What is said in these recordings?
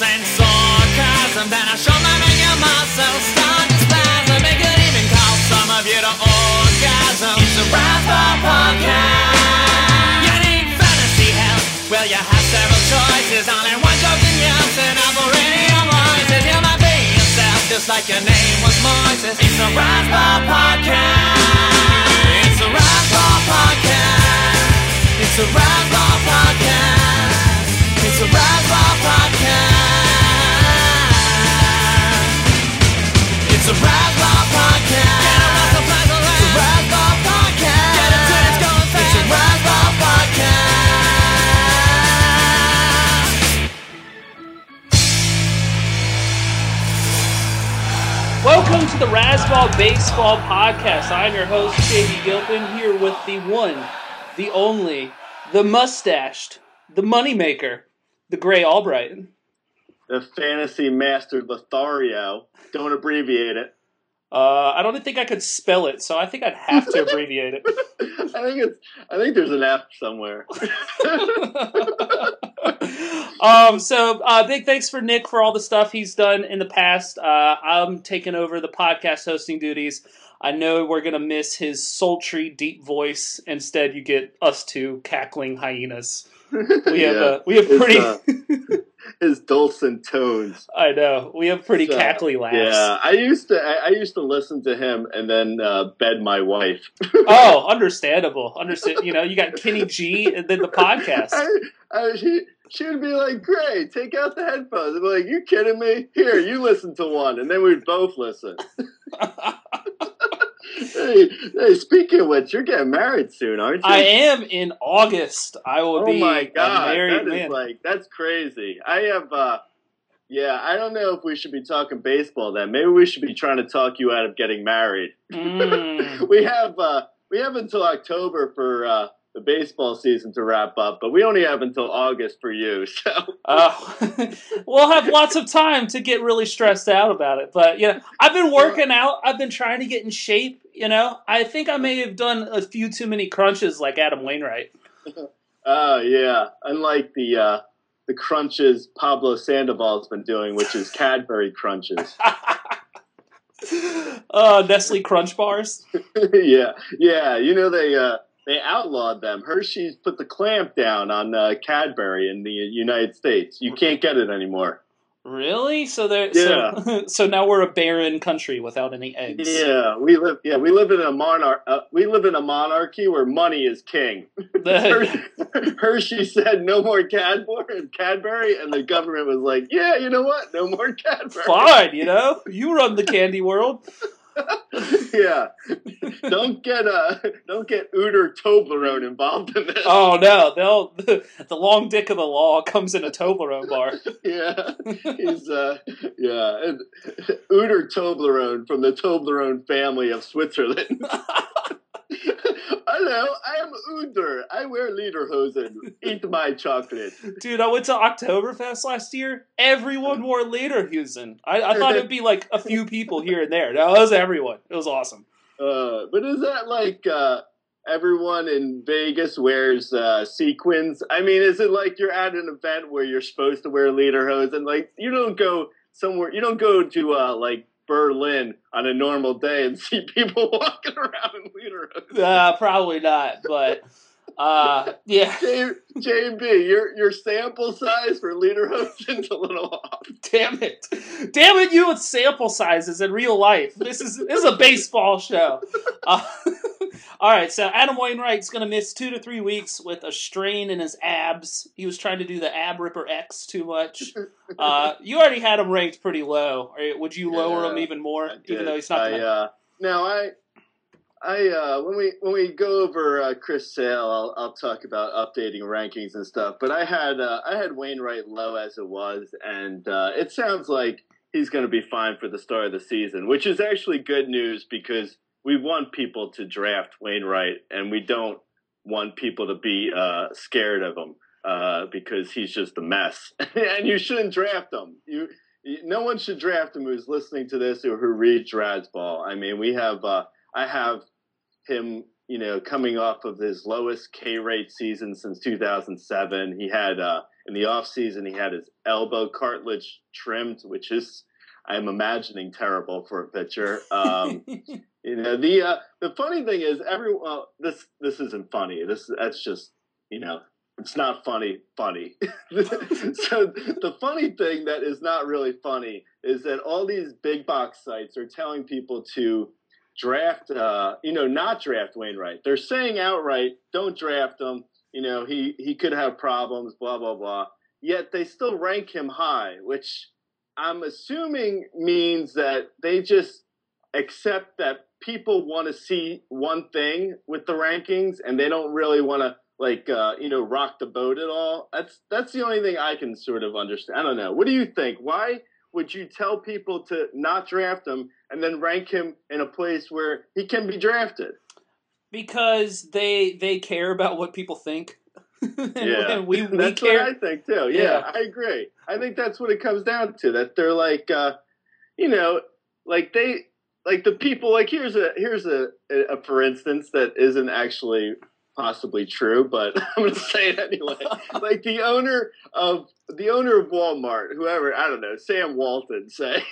and sarcasm, then I show them in your muscles, start to spasm. It could even cause some of you to orgasm. It's a Razzball podcast. You need fantasy help? Well, you have several choices. Only one joke in yes and Apple Radio voices. You might be yourself just like your name was Moises. It's a Razzball podcast. It's a Razzball podcast. It's a Razzball podcast. It's a Razzball podcast. It's a Razzball podcast. Get a Razzball podcast. It's a Razzball podcast. Get it till it's going fast. It's a Razzball podcast. Welcome to the Razzball Baseball Podcast. I'm your host, J.D. Gilpin, here with the one, the only, the mustached, the moneymaker, the Gray Albright. The fantasy master Lothario. Don't abbreviate it. I don't think I could spell it, so I think I'd have to abbreviate it. I think there's an F somewhere. Big thanks for Nick for all the stuff he's done in the past. I'm taking over the podcast hosting duties. I know we're going to miss his sultry, deep voice. Instead, you get us two cackling hyenas. We have pretty... his dulcet tones. I know. We have pretty cackly laughs. Yeah, I used to listen to him and then bed my wife. Oh, understandable. You got Kenny G and then the podcast. She would be like, "Great, take out the headphones." I'd be like, "You kidding me? Here, you listen to one," and then we'd both listen. Hey, speaking of which, you're getting married soon, aren't you? I am in August. I will be my God, a married man. That's crazy. I have, I don't know if we should be talking baseball then. Maybe we should be trying to talk you out of getting married. We have until October for the baseball season to wrap up, but we only have until August for you. So we'll have lots of time to get really stressed out about it. But I've been working out. I've been trying to get in shape. I think I may have done a few too many crunches like Adam Wainwright. Oh yeah, unlike the crunches Pablo Sandoval's been doing, which is Cadbury crunches. Nestle Crunch bars. Yeah. They outlawed them. Hershey's put the clamp down on Cadbury in the United States. You can't get it anymore. Really? So now we're a barren country without any eggs. Yeah, we live in a monarchy where money is king. Hershey said no more Cadbury, and the government was like, "Yeah, you know what? No more Cadbury." Fine, you run the candy world. Yeah, don't get Uter Toblerone involved in this. Oh no, the long dick of the law comes in a Toblerone bar. Yeah, he's and Uter Toblerone from the Toblerone family of Switzerland. Hello, I am Uder. I wear lederhosen. Eat my chocolate. Dude, I went to Oktoberfest last year. Everyone wore lederhosen. I thought it'd be like a few people here and there. No, it was everyone. It was awesome. But is that like everyone in Vegas wears sequins? I mean, is it like you're at an event where you're supposed to wear lederhosen? Like, you don't go somewhere. You don't go to like Berlin on a normal day and see people walking around in lederhosen. Probably not, but yeah. JB, your sample size for lederhosen's a little off. Damn it, you with sample sizes in real life. This is a baseball show. All right, so Adam Wainwright's going to miss 2 to 3 weeks with a strain in his abs. He was trying to do the Ab Ripper X too much. You already had him ranked pretty low. Would you lower him even more, even though he's not going to... when we go over Chris Sale, I'll talk about updating rankings and stuff. But I had Wainwright low as it was, and it sounds like he's going to be fine for the start of the season, which is actually good news because we want people to draft Wainwright, and we don't want people to be scared of him because he's just a mess. And you shouldn't draft him. No one should draft him who's listening to this or who reads Razzball. I mean, I have him, coming off of his lowest K rate season since 2007. He had in the off season he had his elbow cartilage trimmed, which is, I'm imagining, terrible for a pitcher. The funny thing is, this isn't funny. That's just, it's not funny. So the funny thing that is not really funny is that all these big box sites are telling people to draft, not draft Wainwright. They're saying outright, don't draft him. He could have problems, blah, blah, blah. Yet they still rank him high, which I'm assuming means that they just accept that people want to see one thing with the rankings and they don't really want to rock the boat at all. That's the only thing I can sort of understand. I don't know. What do you think? Why would you tell people to not draft him and then rank him in a place where he can be drafted? Because they care about what people think. Yeah, we that's care. What I think too. Yeah, I agree. I think that's what it comes down to. That they're the people. Like here's a for instance that isn't actually possibly true, but I'm going to say it anyway. Like the owner of Walmart, whoever, I don't know, Sam Walton, say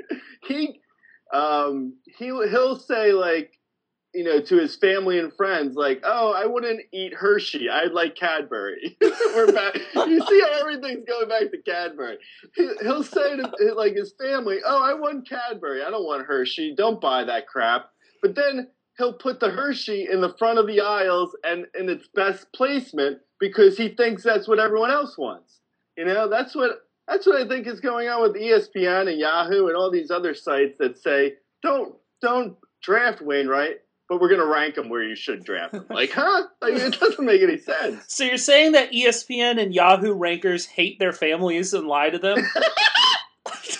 he'll say to his family and friends, oh, I wouldn't eat Hershey. I'd like Cadbury. We're back. You see how everything's going back to Cadbury. He'll say to his family, oh, I want Cadbury. I don't want Hershey. Don't buy that crap. But then he'll put the Hershey in the front of the aisles and in its best placement because he thinks that's what everyone else wants. That's what I think is going on with ESPN and Yahoo and all these other sites that say, don't draft Wainwright, but we're going to rank him where you should draft him. Huh? It doesn't make any sense. So you're saying that ESPN and Yahoo rankers hate their families and lie to them? That's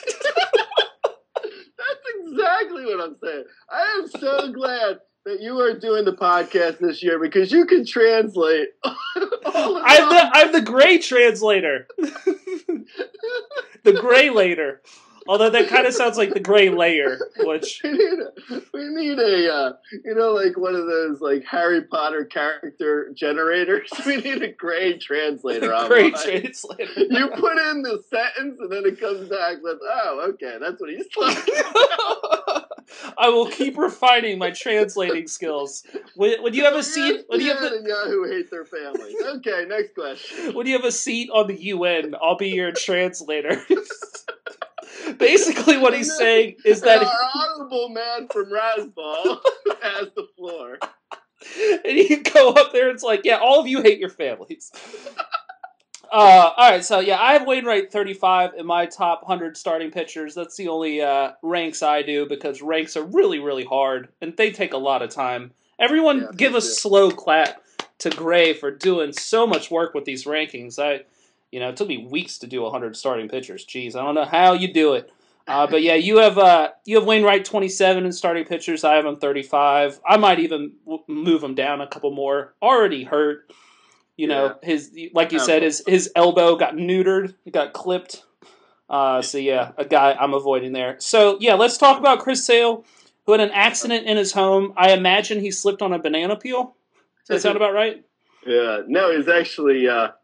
exactly what I'm saying. I am so glad that you are doing the podcast this year because you can translate all of I'm the gray translator. The gray later. Although that kind of sounds like the gray layer, which we need a one of those Harry Potter character generators. We need a gray translator. Gray translator. You put in the sentence and then it comes back with, oh, okay, that's what he's talking about. I will keep refining my translating skills. Would you have a seat? And Yahoo hate their families. Okay, next question. When you have a seat on the UN, I'll be your translator. Basically, what he's saying is that our honorable man from Rasball has the floor, and you can go up there. And it's like, yeah, all of you hate your families. All right, so yeah, I have Wainwright 35 in my top 100 starting pitchers. That's the only ranks I do because ranks are really, really hard and they take a lot of time. Everyone, give a slow clap to Gray for doing so much work with these rankings. It took me weeks to do 100 starting pitchers. Jeez, I don't know how you do it. But yeah, you have Wainwright 27 in starting pitchers. I have him 35. I might even move him down a couple more. Already hurt. His, like you said, his elbow got neutered. It got clipped. So yeah, a guy I'm avoiding there. So yeah, let's talk about Chris Sale, who had an accident in his home. I imagine he slipped on a banana peel. Does that sound about right? Yeah. No, he's actually.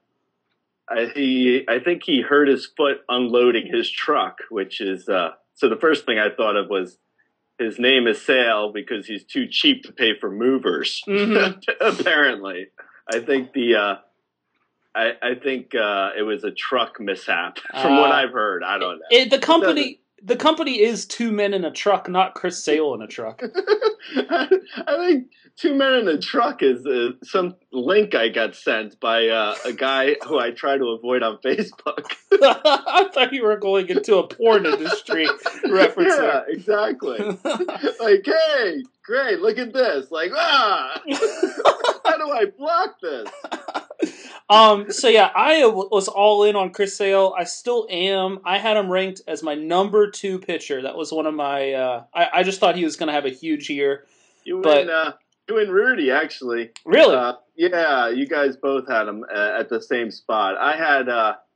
I think he hurt his foot unloading his truck, which is so the first thing I thought of was his name is Sale because he's too cheap to pay for movers. Mm-hmm. Apparently, I think it was a truck mishap from what I've heard. I don't know. The company is two men in a truck, not Chris Sale in a truck. I think two men in a truck is some link I got sent by a guy who I try to avoid on Facebook. I thought you were going into a porn industry reference. Yeah, there. Exactly. Hey, great, look at this. How do I block this? So yeah, I was all in on Chris Sale. I still am. I had him ranked as my number 2 pitcher. That was one of my. I just thought he was going to have a huge year. You and Rudy actually. Really? Yeah, you guys both had him at the same spot. I had.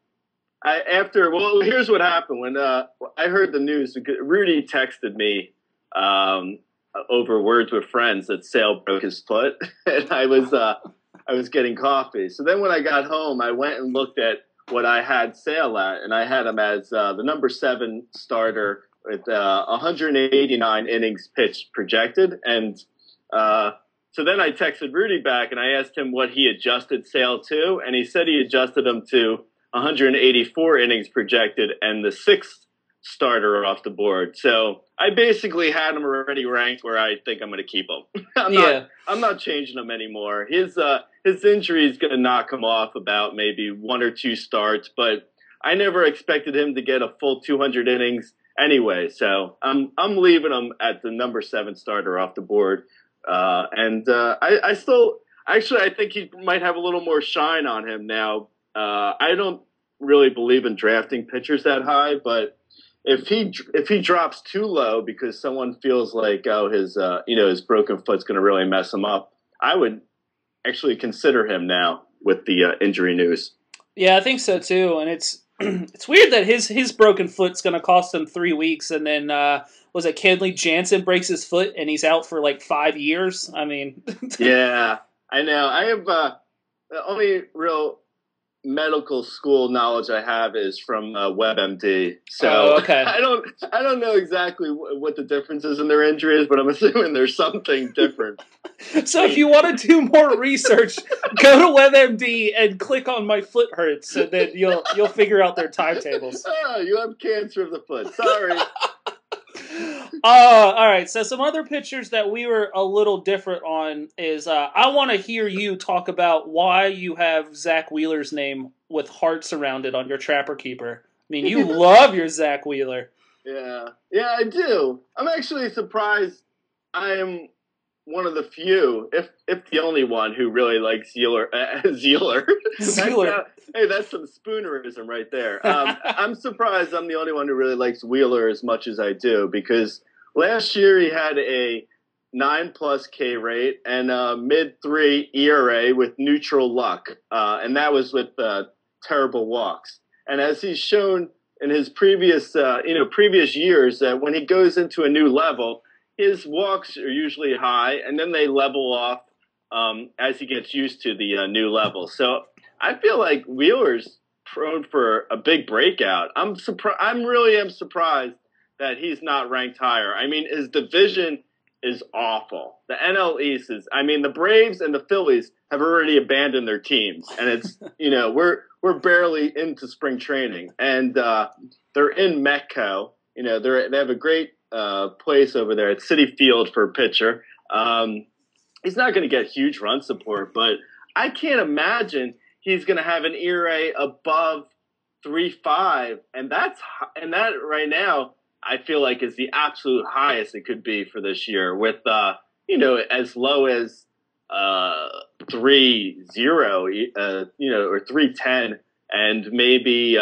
Here's what happened when I heard the news. Rudy texted me over Words with Friends that Sale broke his foot, and I was getting coffee. So then when I got home, I went and looked at what I had Sale at, and I had him as the number 7 starter with 189 innings pitched projected. And so then I texted Rudy back and I asked him what he adjusted Sale to, and he said he adjusted him to 184 innings projected and the 6th starter off the board. So I basically had him already ranked where I think I'm going to keep him. I'm not changing him anymore. His injury is going to knock him off about maybe 1 or 2 starts, but I never expected him to get a full 200 innings anyway. So I'm leaving him at the number 7 starter off the board. I think he might have a little more shine on him now. I don't really believe in drafting pitchers that high, but if he drops too low because someone feels like his broken foot's going to really mess him up, I would actually consider him now with the injury news. Yeah, I think so too. And it's weird that his broken foot's going to cost him 3 weeks, and then was it Kenley Jansen breaks his foot and he's out for like 5 years? I mean, yeah, I know. I have the only real medical school knowledge I have is from WebMD. So okay. I don't know exactly what the difference is in their injuries, but I'm assuming there's something different. So if you want to do more research, go to WebMD and click on My Foot Hurts, and then you'll figure out their timetables. Oh, you have cancer of the foot. Sorry. All right. So some other pictures that we were a little different on is I want to hear you talk about why you have Zach Wheeler's name with hearts around it on your Trapper Keeper. I mean, you love your Zach Wheeler. Yeah, I do. I'm actually surprised. I am one of the few, if the only one, who really likes Zealer. Hey, that's some spoonerism right there. I'm surprised I'm the only one who really likes Wheeler as much as I do, because last year he had a 9+ K rate and a mid-3 ERA with neutral luck, and that was with terrible walks. And as he's shown in his previous years, that when he goes into a new level, his walks are usually high, and then they level off as he gets used to the new level. So I feel like Wheeler's prone for a big breakout. I'm really surprised that he's not ranked higher. I mean, his division is awful. The NL East is. I mean, the Braves and the Phillies have already abandoned their teams, and it's we're barely into spring training, and they're in Metco. They have a great place over there at Citi Field for a pitcher. He's not going to get huge run support, but I can't imagine he's going to have an ERA above 3.5, and that right now I feel like is the absolute highest it could be for this year, with as low as 3.0, or 3.10, and maybe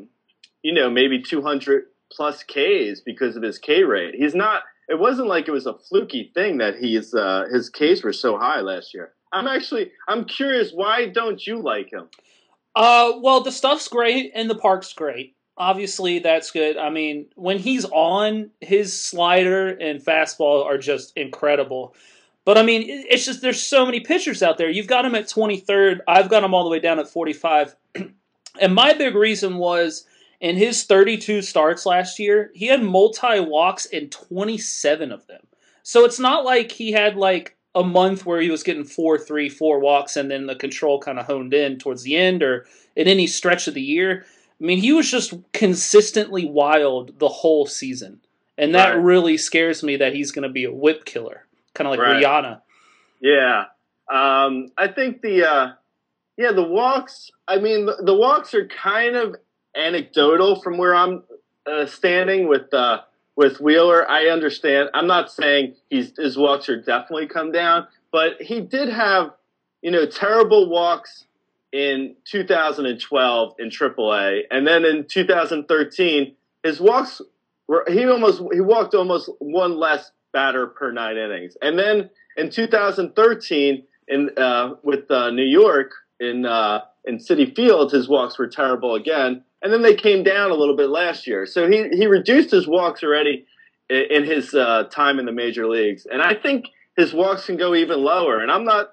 200 plus Ks because of his K rate. It wasn't like it was a fluky thing that his Ks were so high last year. I'm curious, why don't you like him? Well, the stuff's great and the park's great. Obviously, that's good. I mean, when he's on, his slider and fastball are just incredible. But I mean, it's just there's so many pitchers out there. You've got him at 23rd. I've got him all the way down at 45. And my big reason was, in his 32 starts last year, he had multi-walks in 27 of them. So it's not like he had like a month where he was getting 4 walks and then the control kind of honed in towards the end or at any stretch of the year. I mean, he was just consistently wild the whole season. And that really scares me that he's going to be a whip killer, kind of like Rihanna. Yeah. I think the walks, I mean, the walks are kind of anecdotal from where I'm standing with Wheeler. I understand. I'm not saying his walks are definitely come down, but he did have, terrible walks in 2012 in AAA, and then in 2013, his walks he walked almost one less batter per 9 innings, and then in 2013 with New York in Citi Field, his walks were terrible again. And then they came down a little bit last year. So he reduced his walks already in his time in the major leagues. And I think his walks can go even lower. And I'm not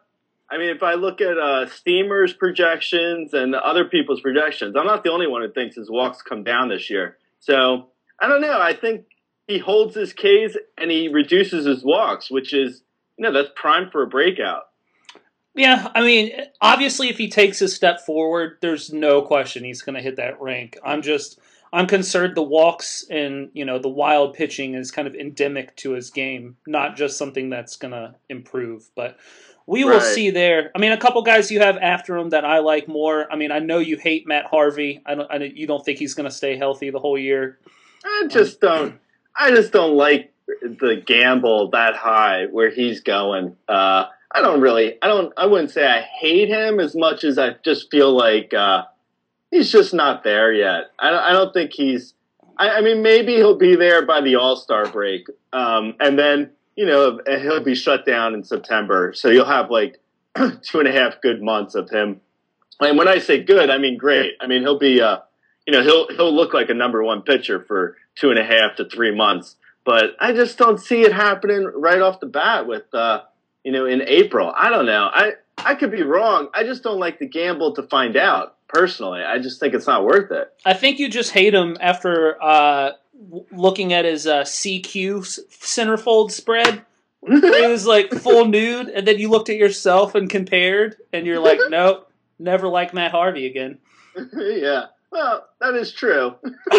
I mean, if I look at Steamer's projections and other people's projections, I'm not the only one who thinks his walks come down this year. So I don't know. I think he holds his Ks and he reduces his walks, which is, that's prime for a breakout. Yeah, I mean, obviously, if he takes a step forward, there's no question he's going to hit that rank. I'm concerned the walks and, the wild pitching is kind of endemic to his game, not just something that's going to improve. But we will see there. I mean, a couple guys you have after him that I like more. I mean, I know you hate Matt Harvey. You don't think he's going to stay healthy the whole year. I just don't like the gamble that high where he's going. I wouldn't say I hate him as much as I just feel like he's just not there yet. I don't think I mean, maybe he'll be there by the All-Star break. And then, he'll be shut down in September. So you'll have like 2.5 good months of him. And when I say good, I mean great. I mean, he'll be, he'll look like a number one pitcher for 2.5 to 3 months. But I just don't see it happening right off the bat with, in April. I don't know. I could be wrong. I just don't like the gamble to find out, personally. I just think it's not worth it. I think you just hate him after looking at his CQ centerfold spread. It was like full nude, and then you looked at yourself and compared, and you're like, nope, never like Matt Harvey again. Yeah. Well, that is true.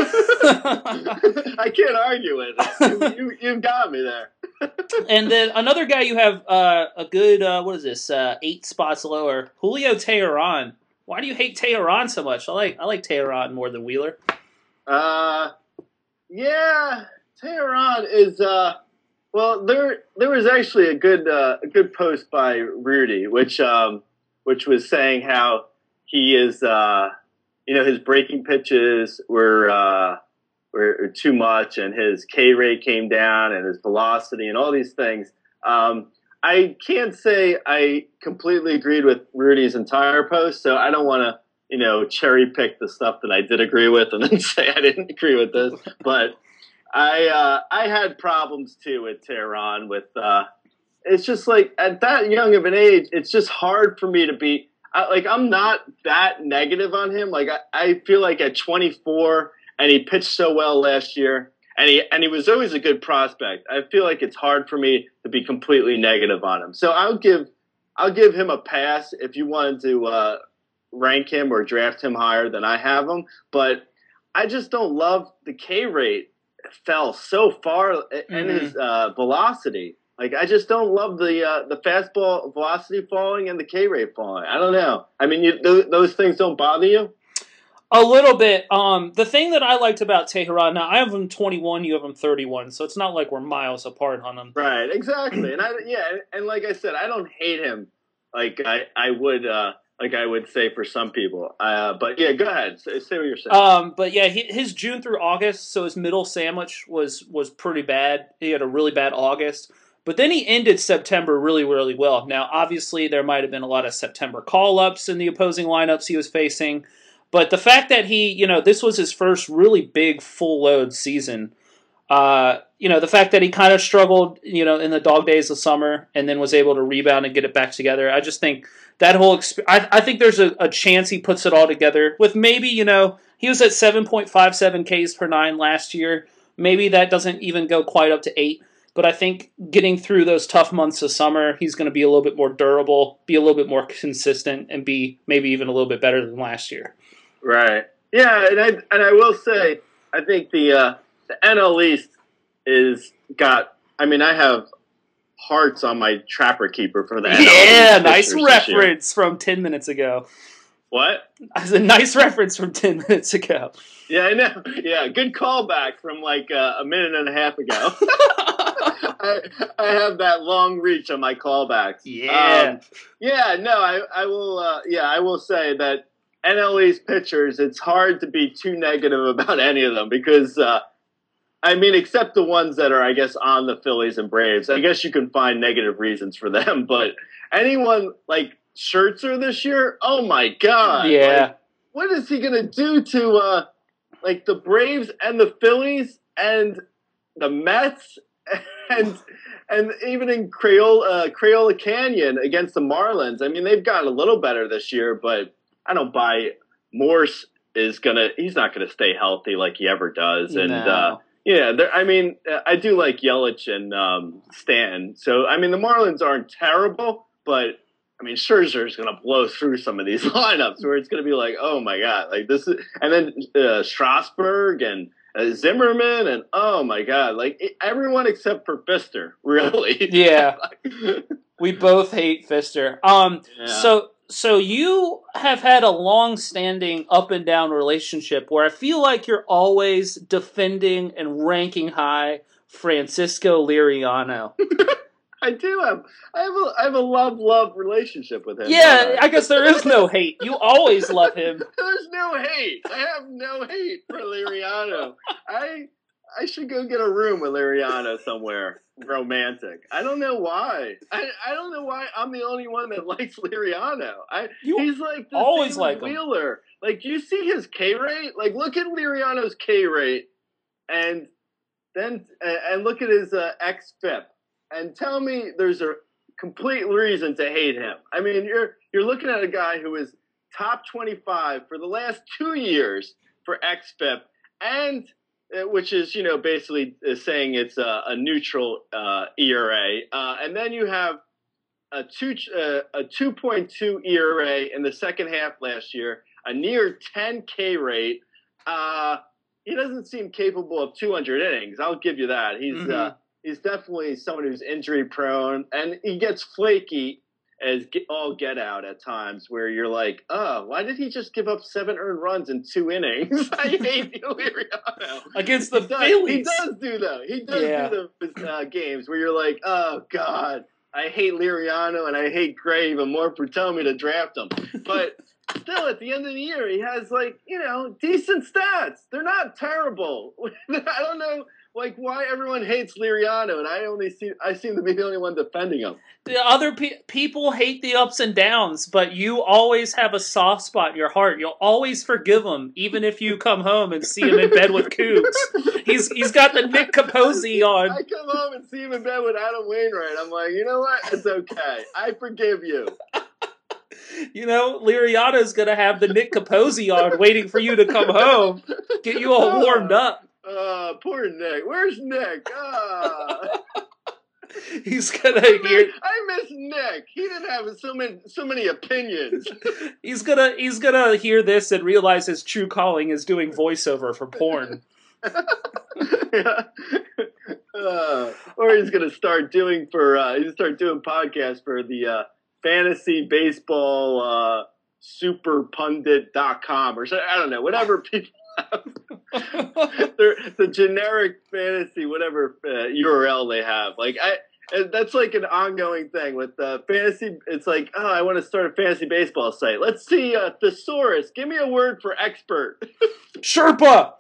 I can't argue with it. You've got me there. And then another guy you have a good, 8 spots lower, Julio Teheran. Why do you hate Teheran so much? I like Teheran more than Wheeler. Yeah, Teheran is well. There was actually a good post by Rudy, which was saying how he is his breaking pitches were too much, and his K rate came down, and his velocity, and all these things. I can't say I completely agreed with Rudy's entire post, so I don't want to, cherry pick the stuff that I did agree with and then say I didn't agree with this. But I had problems too with Teheran. With it's just like at that young of an age, it's just hard for me to be. I'm not that negative on him. Like I feel like at 24, and he pitched so well last year, and he was always a good prospect. I feel like it's hard for me to be completely negative on him. So I'll give him a pass if you wanted to rank him or draft him higher than I have him. But I just don't love the K rate fell so far and his velocity. Like, I just don't love the fastball velocity falling and the K rate falling. I don't know. I mean, those things don't bother you? A little bit. The thing that I liked about Teheran, now I have him 21, you have him 31, so it's not like we're miles apart on him. Right, exactly. And and like I said, I don't hate him like I would say for some people. But yeah, go ahead. Say what you're saying. But yeah, his June through August, so his middle sandwich was pretty bad. He had a really bad August. But then he ended September really, really well. Now, obviously, there might have been a lot of September call-ups in the opposing lineups he was facing. But the fact that he, this was his first really big full-load season, the fact that he kind of struggled, in the dog days of summer and then was able to rebound and get it back together, I just think that whole I think there's a chance he puts it all together with maybe, he was at 7.57 Ks per 9 last year. Maybe that doesn't even go quite up to 8. But I think getting through those tough months of summer, he's going to be a little bit more durable, be a little bit more consistent, and be maybe even a little bit better than last year. Right. Yeah, and I will say, I think the NL East is got. I mean, I have hearts on my Trapper Keeper for the NL East. Yeah, nice reference from 10 minutes ago. What? That's a nice reference from 10 minutes ago. Yeah, I know. Yeah, good callback from like a minute and a half ago. I have that long reach on my callbacks. Yeah. I will. I will say that NL East pitchers, it's hard to be too negative about any of them because, except the ones that are, I guess, on the Phillies and Braves. I guess you can find negative reasons for them, but anyone like Scherzer this year, oh my God. Yeah. Like, what is he going to do to, the Braves and the Phillies and the Mets and and even in Crayola Canyon against the Marlins, I mean, they've gotten a little better this year, but I don't buy Morse he's not gonna stay healthy like he ever does. And No. I mean, I do like Yelich and Stanton. So I mean, the Marlins aren't terrible, but I mean, Scherzer's going to blow through some of these lineups where it's going to be like, oh my god, like this is, and then Strasburg and Zimmerman, and oh my god, like everyone except for Pfister, really. Yeah. We both hate Pfister. Yeah. So you have had a long-standing up and down relationship where I feel like you're always defending and ranking high Francisco Liriano. I do have I have a love relationship with him. Yeah, I guess there is no hate. You always love him. There's no hate. I have no hate for Liriano. I should go get a room with Liriano somewhere romantic. I don't know why. I don't know why I'm the only one that likes Liriano. He's like the always same like as him. Wheeler. Like, do you see his K rate? Like, look at Liriano's K rate, and then look at his xFIP, and tell me there's a complete reason to hate him. I mean, you're looking at a guy who is top 25 for the last 2 years for xFIP, and which is, basically saying it's a neutral ERA. And then you have a 2.2 ERA in the second half last year, a near 10 K rate. He doesn't seem capable of 200 innings. I'll give you that. He's definitely someone who's injury prone, and he gets flaky as all get out at times where you're like, oh, why did he just give up 7 earned runs in 2 innings? I hate Liriano. Against the Phillies. He does do that. He does do the games where you're like, oh, God, I hate Liriano and I hate Gray even more for telling me to draft him. But still, at the end of the year, he has, decent stats. They're not terrible. I don't know. Why everyone hates Liriano, and I seem to be the only one defending him. The other people hate the ups and downs, but you always have a soft spot in your heart. You'll always forgive him, even if you come home and see him in bed with Cougs. He's got the Nick Capozzi on. I come home and see him in bed with Adam Wainwright. I'm like, you know what? It's okay. I forgive you. Liriano's going to have the Nick Capozzi on waiting for you to come home, get you all warmed up. Poor Nick. Where's Nick? He's gonna hear. I miss Nick. He didn't have so many opinions. He's gonna hear this and realize his true calling is doing voiceover for porn. Or he's gonna start doing podcasts for the fantasy baseball superpundit.com or something. I don't know, whatever people have. The generic fantasy whatever URL they have. That's like an ongoing thing with fantasy. It's like, oh, I want to start a fantasy baseball site. Let's see, thesaurus. Give me a word for expert. Sherpa.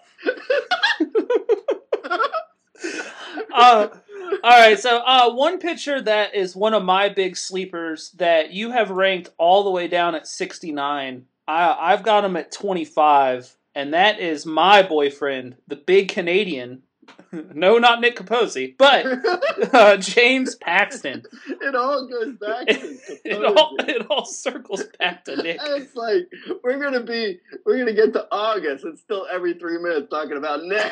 All right, so one pitcher that is one of my big sleepers that you have ranked all the way down at 69. I've got him at 25, and that is my boyfriend, the big Canadian. No, not Nick Capozzi, but James Paxton. It all goes back to Capozzi. It all circles back to Nick. It's like we're gonna get to August and still every 3 minutes talking about Nick.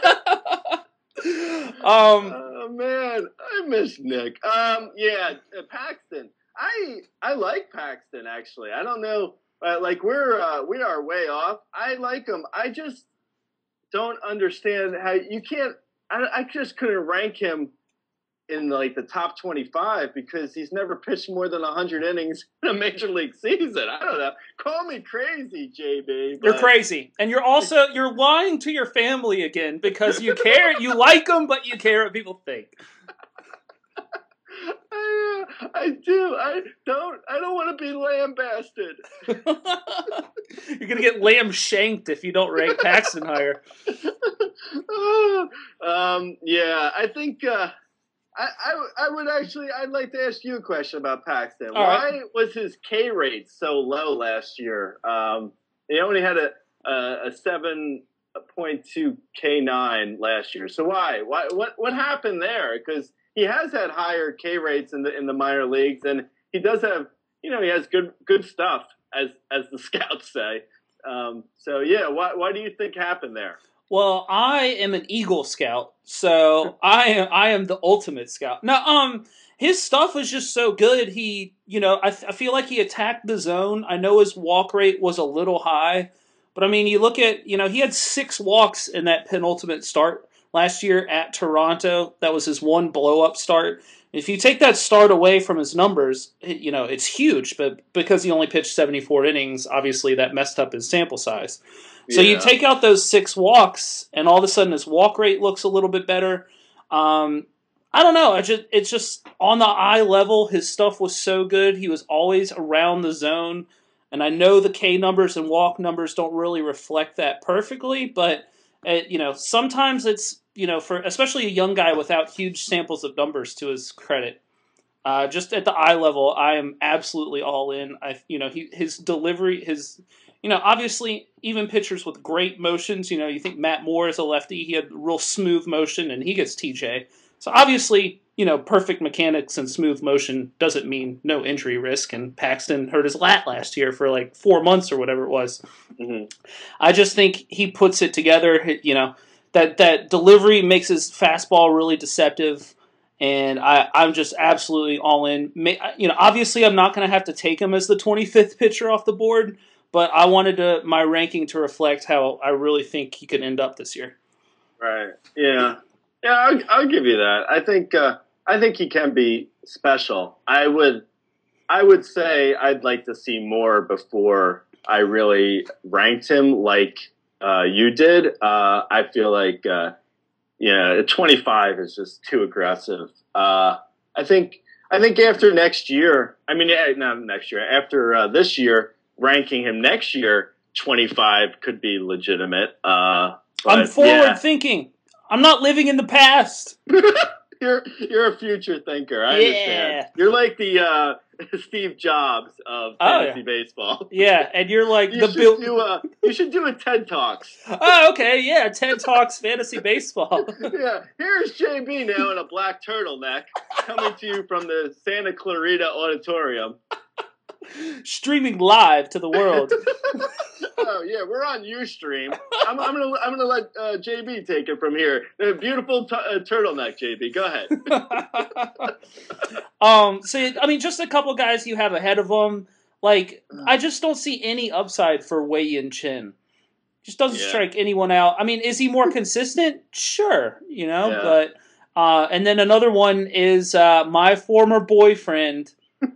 Oh man, I miss Nick. Paxton. I like Paxton actually. I don't know. We are way off. I like him. I just don't understand how you can't. I just couldn't rank him in the top 25 because he's never pitched more than 100 innings in a major league season. I don't know. Call me crazy, JB. You're crazy, and you're lying to your family again because you care. You like them, but you care what people think. I do. I don't want to be lambasted. You're gonna get lamb shanked if you don't rank Paxton higher. I think I would actually. I'd like to ask you a question about Paxton. All Why right. was his K rate so low last year? He only had a 7 a .2 K9 last year. So why? What happened there? Because he has had higher K rates in the minor leagues, and he does have, he has good stuff, as the scouts say. So yeah, why do you think happened there? Well, I am an Eagle Scout, so I am the ultimate scout. Now, his stuff was just so good. He, I feel like he attacked the zone. I know his walk rate was a little high, but I mean, you look at, he had 6 walks in that penultimate start last year at Toronto. That was his one blow up start. If you take that start away from his numbers, it's huge, but because he only pitched 74 innings, obviously that messed up his sample size. So you take out those 6 walks, and all of a sudden his walk rate looks a little bit better. I don't know. It's just on the eye level, his stuff was so good. He was always around the zone. And I know the K numbers and walk numbers don't really reflect that perfectly, but sometimes it's, for especially a young guy without huge samples of numbers, to his credit. Just at the eye level, I am absolutely all in. His delivery, obviously even pitchers with great motions, you think Matt Moore is a lefty, he had real smooth motion and he gets TJ. So obviously, perfect mechanics and smooth motion doesn't mean no injury risk, and Paxton hurt his lat last year for like 4 months or whatever it was. Mm-hmm. I just think he puts it together, that delivery makes his fastball really deceptive. And I'm just absolutely all in. Obviously I'm not going to have to take him as the 25th pitcher off the board, but I wanted my ranking to reflect how I really think he could end up this year. Right. Yeah. Yeah. I'll give you that. I think he can be special. I would say I'd like to see more before I really ranked him like you did. I feel like 25 is just too aggressive. I think after next year, not next year, after this year, ranking him next year, 25 could be legitimate. I'm forward thinking. I'm not living in the past. You're a future thinker. I understand. You're like the Steve Jobs of fantasy baseball. Yeah, and you're like you should do a TED Talks. Oh, okay, yeah, TED Talks fantasy baseball. Yeah, here's JB now in a black turtleneck, coming to you from the Santa Clarita Auditorium. Streaming live to the world. Oh yeah, we're on Ustream. I'm gonna let JB take it from here. Beautiful turtleneck, JB. Go ahead. So just a couple guys you have ahead of him. Like, I just don't see any upside for Wei-Yin Chen. Just doesn't strike anyone out. I mean, is he more consistent? Sure, but and then another one is my former boyfriend.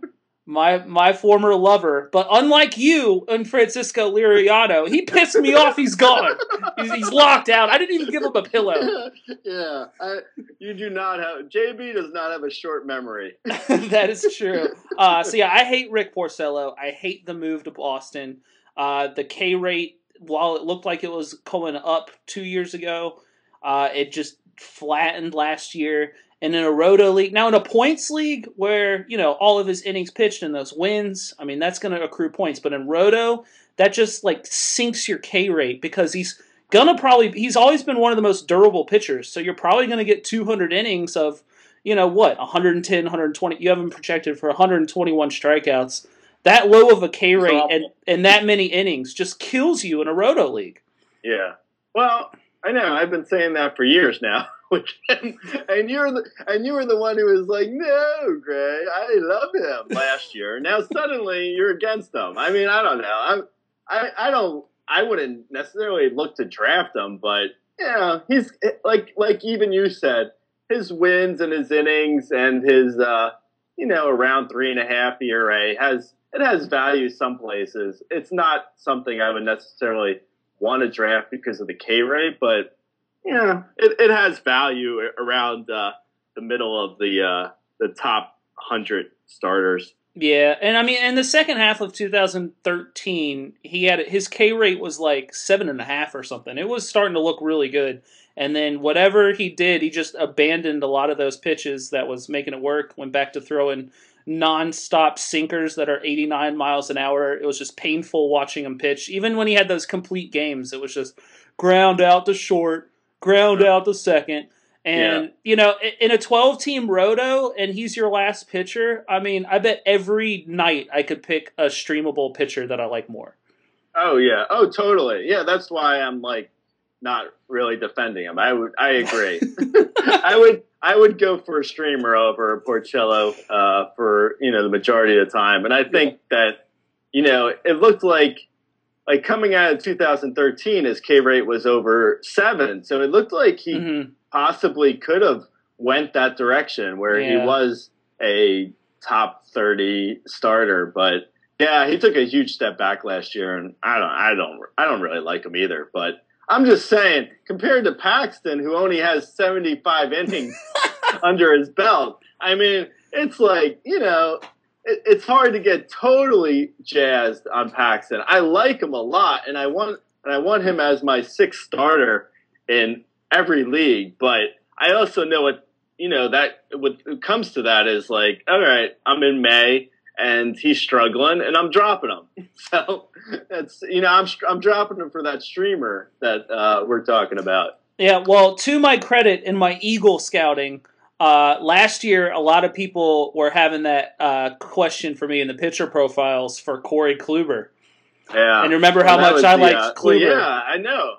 My former lover, but unlike you and Francisco Liriano, he pissed me off. He's gone. He's locked out. I didn't even give him a pillow. Yeah, you do not have. JB does not have a short memory. That is true. I hate Rick Porcello. I hate the move to Boston. The K rate, while it looked like it was going up 2 years ago, it just flattened last year. And in a roto league, now in a points league where, all of his innings pitched and those wins, that's going to accrue points. But in roto, that just sinks your K rate because he's always been one of the most durable pitchers. So you're probably going to get 200 innings of, 110, 120. You have him projected for 121 strikeouts. That low of a K rate and that many innings just kills you in a roto league. Yeah. Well, I know. I've been saying that for years now. And you were the one who was like, no, Gray, I love him last year. Now suddenly you're against him. I don't know. I wouldn't necessarily look to draft him, but he's like even you said, his wins and his innings and his around 3.5 ERA has value some places. It's not something I would necessarily want to draft because of the K rate, but it has value around the middle of the top 100 starters. Yeah, and in the second half of 2013, his K rate was like 7.5 or something. It was starting to look really good. And then whatever he did, he just abandoned a lot of those pitches that was making it work. Went back to throwing non-stop sinkers that are 89 miles an hour. It was just painful watching him pitch. Even when he had those complete games, it was just ground out to short, ground out to second. And, in a 12-team roto, and he's your last pitcher, I mean, I bet every night I could pick a streamable pitcher that I like more. Oh, yeah. Oh, totally. Yeah, that's why I'm, not really defending him. I agree. I would go for a streamer over Porcello for, the majority of the time. And I think that, it looked like coming out of 2013, his K rate was over 7. So it looked like he possibly could have went that direction where he was a top 30 starter. But yeah, he took a huge step back last year, and I don't really like him either. But I'm just saying, compared to Paxton, who only has 75 innings under his belt, I mean, it's like, it's hard to get totally jazzed on Paxton. I like him a lot, and I want him as my 6th starter in every league. But I also know what comes to that is like, all right, I'm in May and he's struggling, and I'm dropping him. So that's I'm dropping him for that streamer that we're talking about. Yeah, well, to my credit in my Eagle scouting. Last year, a lot of people were having that question for me in the pitcher profiles for Corey Kluber. Yeah, and remember how much I liked Kluber. Well, yeah, I know.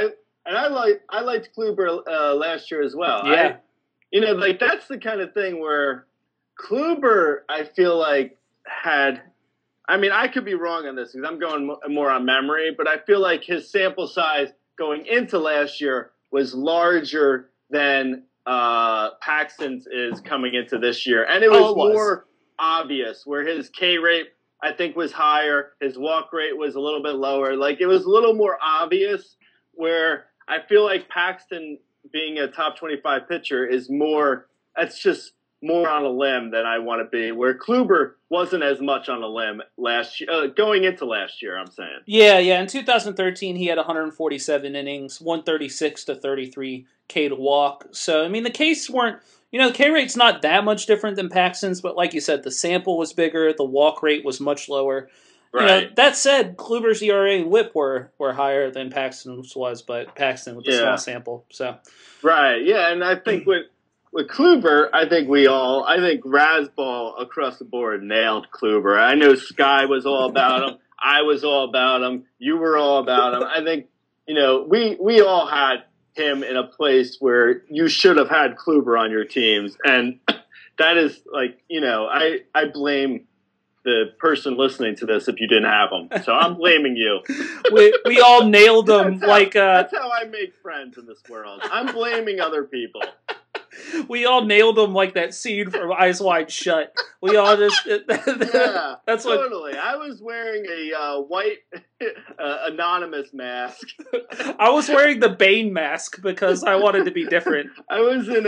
I liked Kluber last year as well. Yeah, that's the kind of thing where Kluber, I feel like had. I mean, I could be wrong on this because I'm going more on memory, but I feel like his sample size going into last year was larger than Paxton's is coming into this year. And it was more obvious where his K rate, I think, was higher. His walk rate was a little bit lower. Like, it was a little more obvious where I feel like Paxton being a top 25 pitcher is more, that's just more on a limb than I want to be, where Kluber wasn't as much on a limb last year, going into last year, I'm saying. Yeah. In 2013, he had 147 innings, 136 to 33 K to walk. So, I mean, the Ks weren't, the K rate's not that much different than Paxton's, but like you said, the sample was bigger, the walk rate was much lower. Right. That said, Kluber's ERA and WHIP were higher than Paxton's was, but Paxton with the small sample. So. Right, yeah, and I think with Kluber, I think Rasball across the board nailed Kluber. I know Sky was all about him. I was all about him. You were all about him. I think, we all had him in a place where you should have had Kluber on your teams. And that is like, I blame the person listening to this if you didn't have him. So I'm blaming you. We all nailed him. That's how I make friends in this world. I'm blaming other people. We all nailed him like that scene from Eyes Wide Shut. We all just yeah, that's totally. I was wearing a white anonymous mask. I was wearing the Bane mask because I wanted to be different. I was in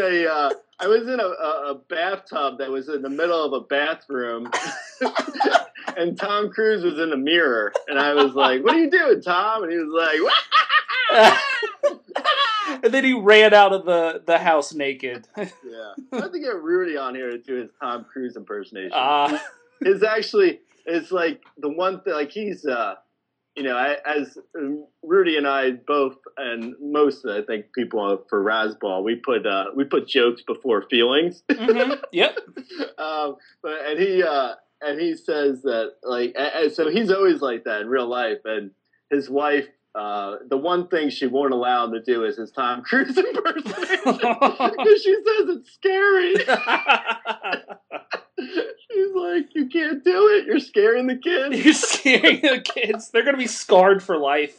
a bathtub that was in the middle of a bathroom, and Tom Cruise was in the mirror, and I was like, "What are you doing, Tom?" And he was like, and then he ran out of the house naked. Yeah. I have to get Rudy on here to do his Tom Cruise impersonation. It's like the one thing, like he's, as Rudy and I both, and most, I think, people for Rasball, we put jokes before feelings. Mm-hmm. Yep. And he says that, so he's always like that in real life, and his wife, the one thing she won't allow him to do is his Tom Cruise impersonation because she says it's scary. She's like, "You can't do it. You're scaring the kids. You're scaring the kids. They're gonna be scarred for life."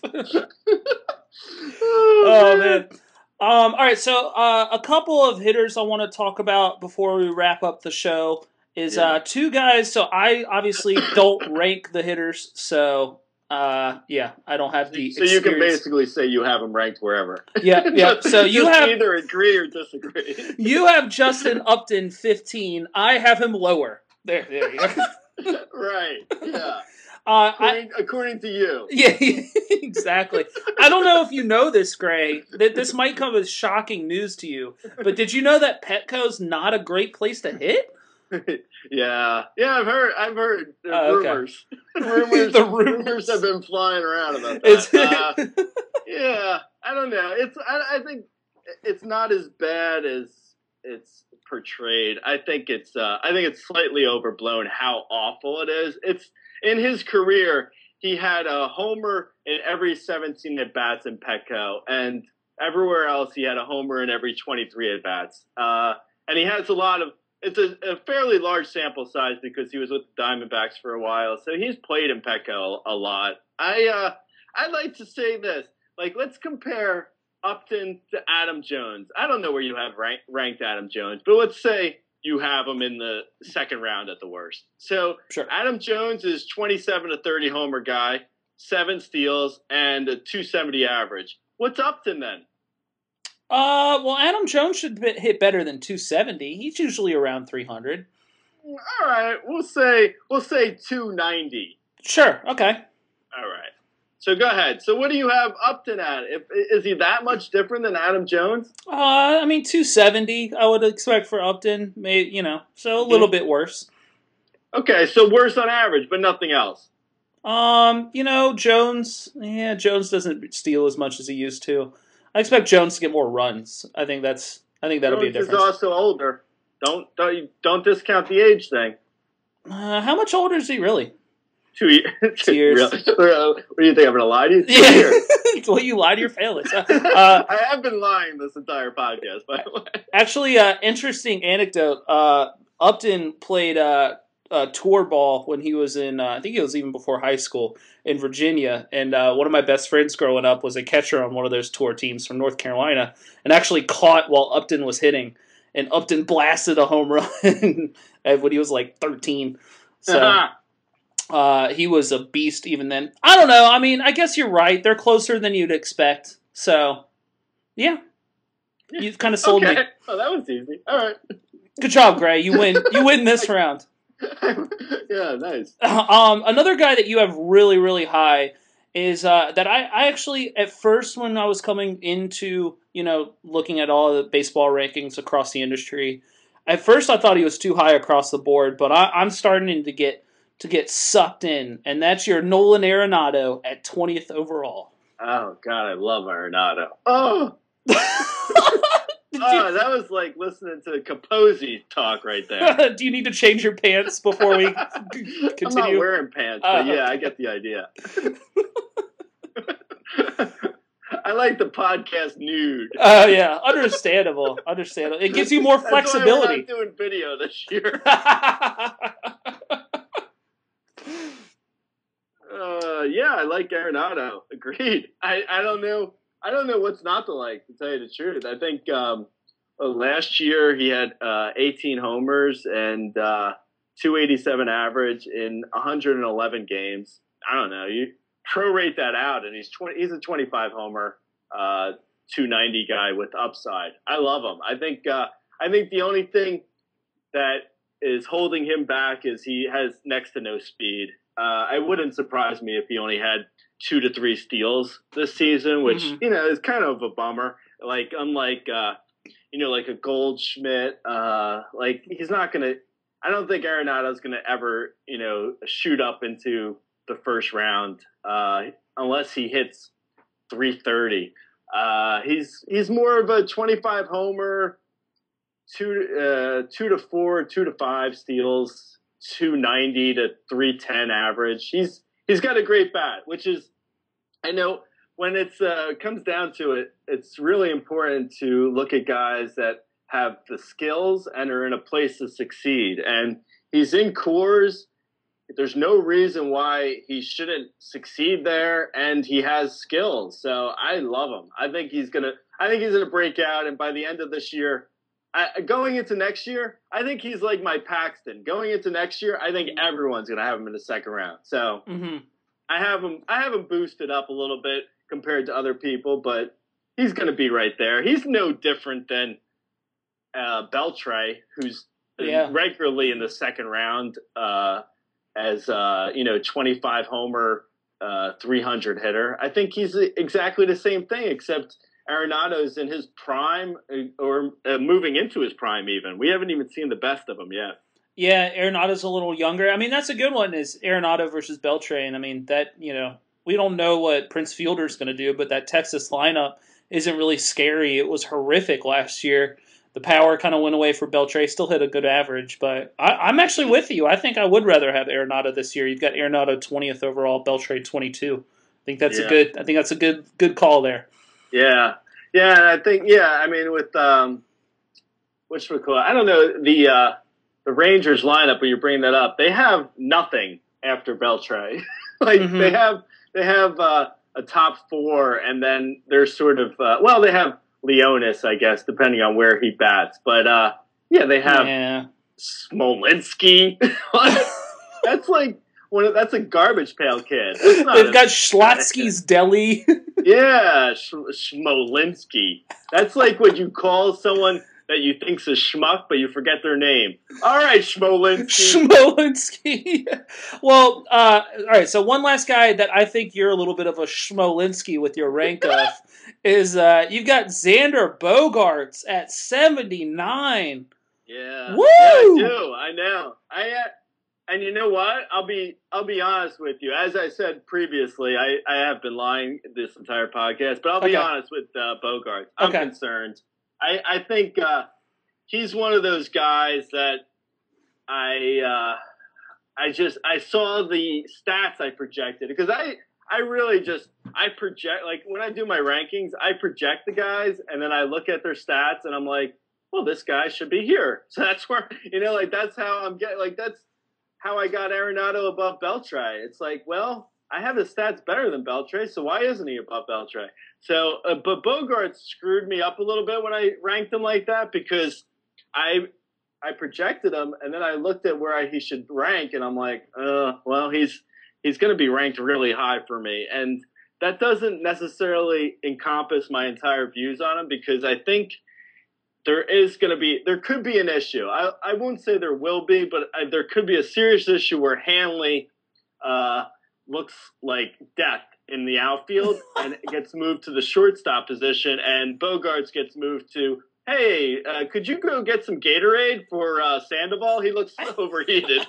Oh man. All right. So a couple of hitters I want to talk about before we wrap up the show is two guys. So I obviously don't rank the hitters. So. I don't have the. So you can basically say you have them ranked wherever. Yeah. So you have either agree or disagree. You have Justin Upton 15. I have him lower. There you go. Right. Yeah. According to you. Yeah, exactly. I don't know if you know this, Gray. This might come as shocking news to you, but did you know that Petco's not a great place to hit? Yeah, I've heard rumors. Okay. Rumors have been flying around about that. I don't know. I think it's not as bad as it's portrayed. I think it's slightly overblown how awful it is. It's in his career, he had a homer in every 17 at bats in Petco, and everywhere else he had a homer in every 23 at bats. And he has it's a fairly large sample size because he was with the Diamondbacks for a while, so he's played in Petco a lot. I'd like to say this. Like, let's compare Upton to Adam Jones. I don't know where you have ranked Adam Jones, but let's say you have him in the second round at the worst. So Sure. Adam Jones is 27 to 30 homer guy, 7 steals, and a 270 average. What's Upton then? Well, Adam Jones should hit better than 270. He's usually around 300. All right, we'll say 290. Sure. Okay. All right. So go ahead. So what do you have Upton at? Is he that much different than Adam Jones? I mean 270. I would expect for Upton. Maybe so a little bit worse. Okay, so worse on average, but nothing else. Jones. Yeah, Jones doesn't steal as much as he used to. I expect Jones to get more runs. I think that'll be a difference. Jones is also older. Don't discount the age thing. How much older is he really? 2 years. 2 years. Really? What do you think? I'm going to lie to you? 2 Yeah. years. Well, you lie to your families. I have been lying this entire podcast, by the way. Actually, interesting anecdote. Upton played tour ball when he was in, I think it was even before high school, in Virginia. And one of my best friends growing up was a catcher on one of those tour teams from North Carolina and actually caught while Upton was hitting. And Upton blasted a home run when he was like 13. So he was a beast even then. I don't know. I mean, I guess you're right. They're closer than you'd expect. So, yeah. You kind of sold me. Oh, that was easy. All right. Good job, Gray. You win. You win this round. Yeah, nice. Another guy that you have really, really high is that I actually, at first when I was coming into, looking at all the baseball rankings across the industry, at first I thought he was too high across the board, but I'm starting to get sucked in, and that's your Nolan Arenado at 20th overall. Oh, God, I love Arenado. Oh! That was like listening to Capozzi talk right there. Do you need to change your pants before we continue? I'm not wearing pants, but yeah, I get the idea. I like the podcast nude. Oh, yeah. Understandable. It gives you more flexibility. That's why we're not doing video this year. Yeah, I like Arenado. Agreed. I don't know what's not to like, to tell you the truth. I think last year he had 18 homers and 287 average in 111 games. I don't know. You prorate that out, and he's a 25 homer, 290 guy with upside. I love him. I think the only thing that is holding him back is he has next to no speed. It wouldn't surprise me if he only had 2 to 3 steals this season, which is kind of a bummer. Like unlike like a Goldschmidt, like he's not gonna. I don't think Arenado's gonna ever shoot up into the first round unless he hits 330. He's more of a 25 homer, 2 to 4, 2 to 5 steals. 290 to 310 average. He's got a great bat, which is, I know when it comes down to it, it's really important to look at guys that have the skills and are in a place to succeed. And he's in Coors. There's no reason why he shouldn't succeed there, and he has skills. So I love him. I think he's gonna break out, and by the end of this year. Going into next year, I think he's like my Paxton. Going into next year, I think everyone's going to have him in the second round. So I have him boosted up a little bit compared to other people, but he's going to be right there. He's no different than Beltre, who's regularly in the second round as 25 homer, 300 hitter. I think he's exactly the same thing, except Arenado's in his prime or moving into his prime even. We haven't even seen the best of him yet. Yeah, Arenado's a little younger. I mean, that's a good one is Arenado versus Beltre. And I mean, that, we don't know what Prince Fielder's going to do, but that Texas lineup isn't really scary. It was horrific last year. The power kind of went away for Beltre. Still hit a good average, but I'm actually with you. I think I would rather have Arenado this year. You've got Arenado 20th overall, Beltre 22. I think that's a good call there. Yeah, yeah, and I think I mean with I don't know the Rangers lineup when you bring that up. They have nothing after Beltre. They have a top four, and then they're sort of they have Leonis, I guess, depending on where he bats. But they have Smolinski. That's like that's a garbage pail kid. They've got Schlotsky's Deli. Yeah, Smolinski. That's like when you call someone that you think's a schmuck, but you forget their name. All right, Smolinski. Smolinski. Well, all right. So one last guy that I think you're a little bit of a Smolinski with your rank of is you've got Xander Bogaerts at 79. Yeah. Woo! Yeah, I do. I know. And you know what? I'll be honest with you. As I said previously, I have been lying this entire podcast, but I'll be honest with Bogaerts. I'm concerned. I think he's one of those guys that I saw the stats I projected because I really I project, like when I do my rankings, I project the guys and then I look at their stats and I'm like, well, this guy should be here. So that's where, that's how I'm getting, that's how I got Arenado above Beltre. It's like, well, I have his stats better than Beltre, so why isn't he above Beltre? So, but Bogaerts screwed me up a little bit when I ranked him like that because I projected him and then I looked at where he should rank and I'm like, well, he's going to be ranked really high for me. And that doesn't necessarily encompass my entire views on him because I think there could be an issue. I won't say there will be, but there could be a serious issue where Hanley looks like death in the outfield and gets moved to the shortstop position, and Bogaerts gets moved to, hey, could you go get some Gatorade for Sandoval? He looks overheated.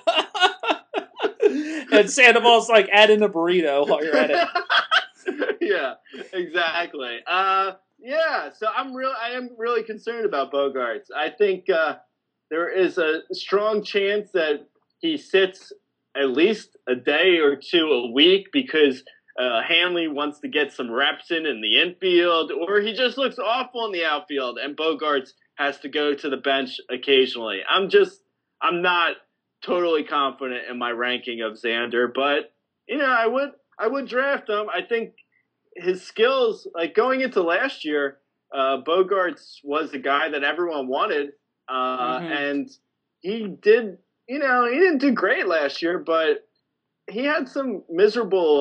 And Sandoval's like, add in a burrito while you're at it. Yeah, exactly. So I am really concerned about Bogaerts. I think there is a strong chance that he sits at least a day or two a week because Hanley wants to get some reps in the infield, or he just looks awful in the outfield, and Bogaerts has to go to the bench occasionally. I'm not totally confident in my ranking of Xander, but I would draft him. I think his skills, like going into last year, Bogaerts was the guy that everyone wanted, and he did. He didn't do great last year, but he had some miserable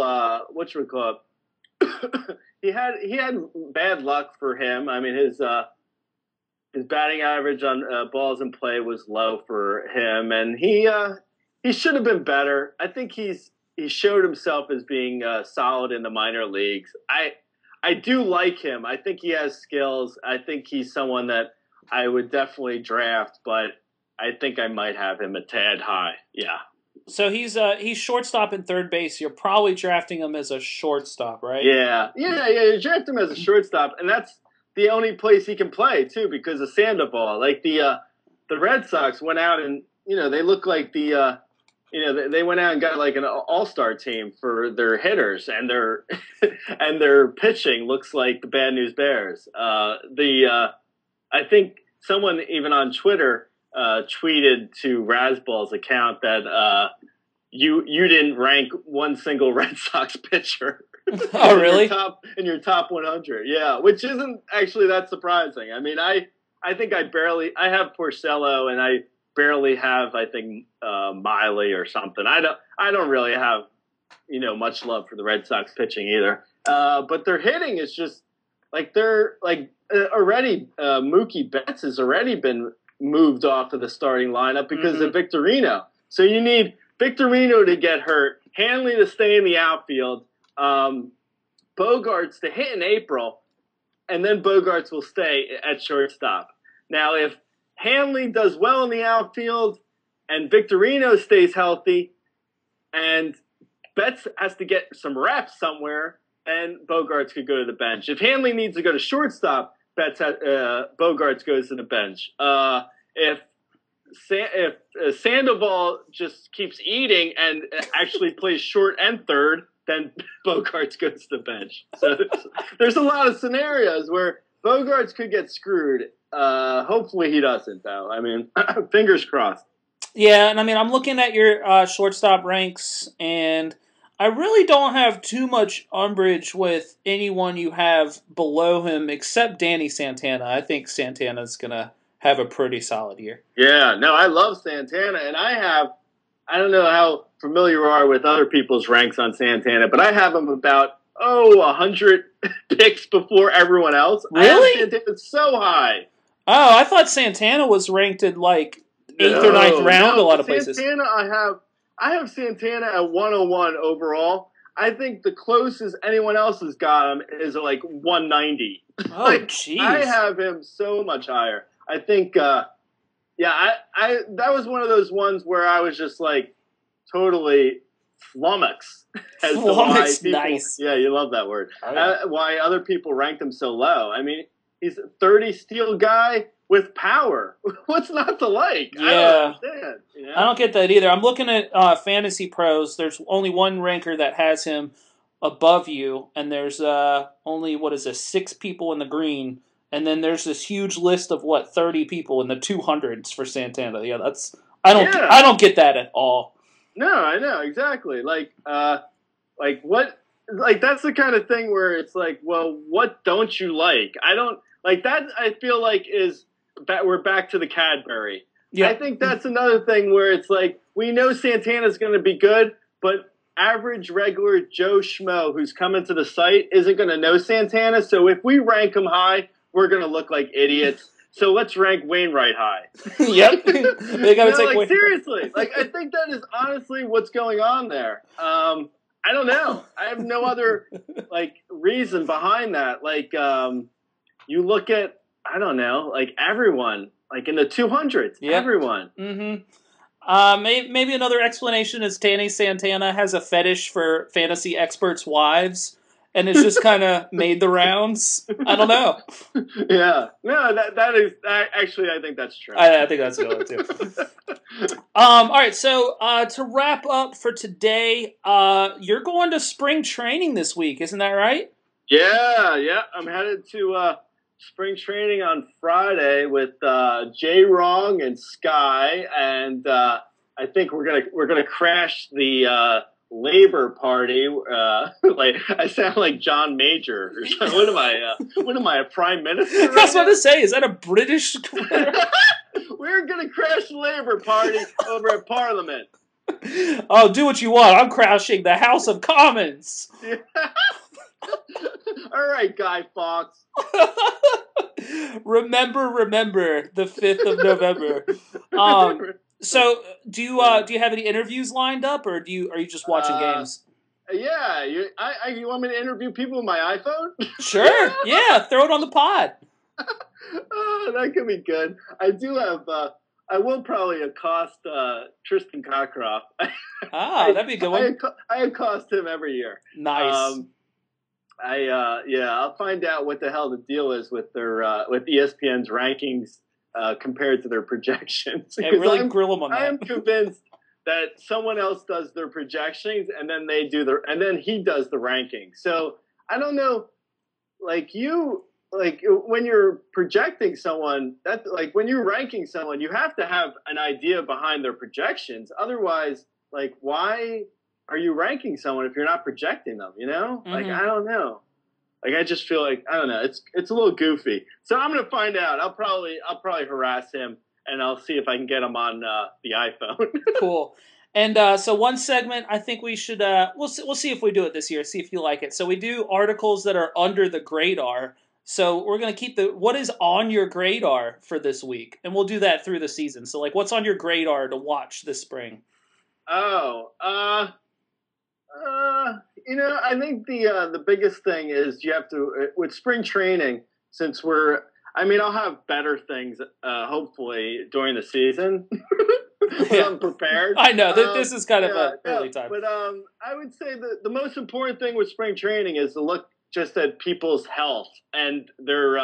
he had bad luck for him. I mean, his batting average on balls in play was low for him, and he should have been better. I think he showed himself as being solid in the minor leagues. I do like him. I think he has skills. I think he's someone that I would definitely draft, but I think I might have him a tad high. Yeah. So he's shortstop and third base. You're probably drafting him as a shortstop, right? Yeah. You draft him as a shortstop, and that's the only place he can play too because of Sandoval. Like the Red Sox went out and they look like they went out and got like an all-star team for their hitters, and their pitching looks like the Bad News Bears. I think someone even on Twitter tweeted to Razzball's account that you didn't rank one single Red Sox pitcher. Oh, really? In your top 100, yeah, which isn't actually that surprising. I mean, I think I have Porcello, and I barely have, I think, Miley or something. I don't really have, much love for the Red Sox pitching either. But their hitting is just like they're like already. Mookie Betts has already been moved off of the starting lineup because of Victorino. So you need Victorino to get hurt, Hanley to stay in the outfield, Bogaerts to hit in April, and then Bogaerts will stay at shortstop. Now, if Hanley does well in the outfield and Victorino stays healthy and Betts has to get some reps somewhere, then Bogarts could go to the bench. If Hanley needs to go to shortstop, Bogarts goes to the bench. If Sandoval just keeps eating and actually plays short and third, then Bogarts goes to the bench. So there's a lot of scenarios where Bogarts could get screwed. Hopefully he doesn't, though. I mean, fingers crossed. Yeah, and I mean, I'm looking at your shortstop ranks, and I really don't have too much umbrage with anyone you have below him except Danny Santana. I think Santana's going to have a pretty solid year. Yeah, no, I love Santana, and I don't know how familiar you are with other people's ranks on Santana, but I have him about, 100 picks before everyone else. Really? I have Santana so high. Oh, I thought Santana was ranked at like 8th or 9th round a lot of places. Santana, I have Santana at 101 overall. I think the closest anyone else has got him is like 190. Oh, jeez. I have him so much higher. I think, I that was one of those ones where I was just like totally flummoxed. Flummoxed, nice. Yeah, you love that word. Oh, yeah. Why other people ranked him so low. I mean, he's a 30 steal guy with power. What's not to like? Yeah. I don't understand. You know? I don't get that either. I'm looking at Fantasy Pros. There's only one ranker that has him above you, and there's only, 6 people in the green. And then there's this huge list of 30 people in the 200s for Santana. Yeah, I don't get that at all. No, I know exactly. Like what? Like that's the kind of thing where it's like, well, what don't you like? I don't like that. I feel like we're back to the Cadbury. Yeah. I think that's another thing where it's like we know Santana's going to be good, but average regular Joe Schmo who's coming to the site isn't going to know Santana. So if we rank him high, we're going to look like idiots. So let's rank Wainwright high. Yep. They got to take Wainwright. Seriously. I think that is honestly what's going on there. I don't know. I have no other reason behind that. You look at, I don't know, everyone, in the 200s, yep. Everyone. Mm-hmm. Maybe another explanation is Danny Santana has a fetish for fantasy experts' wives. And it's just kind of made the rounds. I don't know. Yeah. No, that is actually, I think that's true. I think that's a good one, too. All right, so to wrap up for today, you're going to spring training this week, isn't that right? Yeah. I'm headed to spring training on Friday with Jay Wrong and Sky, and I think we're gonna crash the Labor Party. I sound like John Major or something. What am I, a prime minister? I was about to say, is that a British? We're gonna crash the Labor Party over at Parliament. Oh, do what you want. I'm crashing the House of Commons. Yeah. All right, Guy Fawkes. Remember the 5th of November. So, do you have any interviews lined up, or are you just watching games? Yeah, you want me to interview people with my iPhone? Sure, yeah, throw it on the pod. Oh, that could be good. I do have. I will probably accost Tristan Cockcroft. That'd be a good one. I accost him every year. Nice. I'll find out what the hell the deal is with their with ESPN's rankings. Compared to their projections. Yeah, really grill them on that. I am convinced that someone else does their projections and then he does the rankings. So I don't know, when you're projecting someone, when you're ranking someone, you have to have an idea behind their projections. Otherwise, why are you ranking someone if you're not projecting them? You know, Mm-hmm. I don't know. I just feel like, I don't know, it's a little goofy. So I'm gonna find out. I'll probably harass him and I'll see if I can get him on the iPhone. Cool. And so one segment, I think we should we'll see if we do it this year. See if you like it. So we do articles that are under the gradar. So we're gonna keep what is on your gradar for this week, and we'll do that through the season. So what's on your gradar to watch this spring? I think the biggest thing is you have to, with spring training, since I'll have better things, hopefully, during the season. unprepared. I know this is kind of an early time, but I would say that the most important thing with spring training is to look just at people's health and their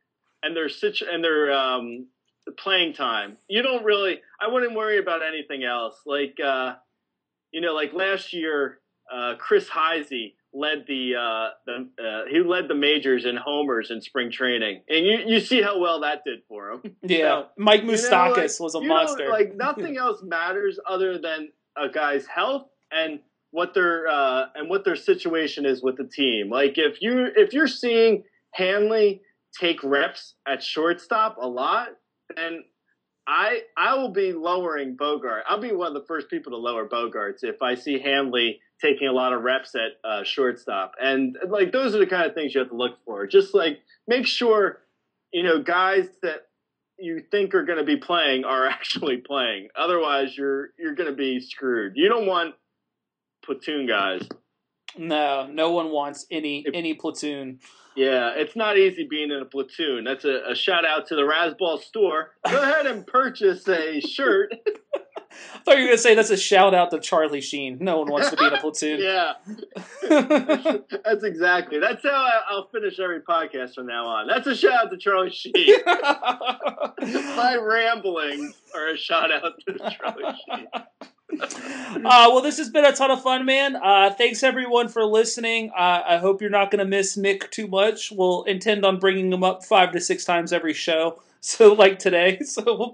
playing time. You don't really. I wouldn't worry about anything else. Like like last year, Chris Heisey led he led the majors in homers in spring training, and you see how well that did for him. Yeah, So, Mike Moustakas was a monster. Like nothing else matters other than a guy's health and what their situation is with the team. Like if you're seeing Hanley take reps at shortstop a lot, then I will be lowering Bogart. I'll be one of the first people to lower Bogarts if I see Hanley taking a lot of reps at shortstop. And like those are the kind of things you have to look for. Just like make sure guys that you think are going to be playing are actually playing. Otherwise, you're going to be screwed. You don't want platoon guys. No one wants any platoon. Yeah, it's not easy being in a platoon. That's a shout out to the Razzball store. Go ahead and purchase a shirt. I thought you were going to say that's a shout out to Charlie Sheen. No one wants to be in a platoon. Yeah. That's exactly. That's how I'll finish every podcast from now on. That's a shout out to Charlie Sheen. My ramblings are a shout out to Charlie Sheen. Well, this has been a ton of fun, man. Thanks everyone for listening. I hope you're not going to miss Mick too much. We'll intend on bringing him up 5 to 6 times every show. So like today.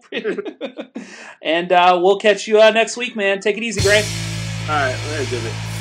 And we'll catch you next week, man. Take it easy, Gray. All right, let's do it.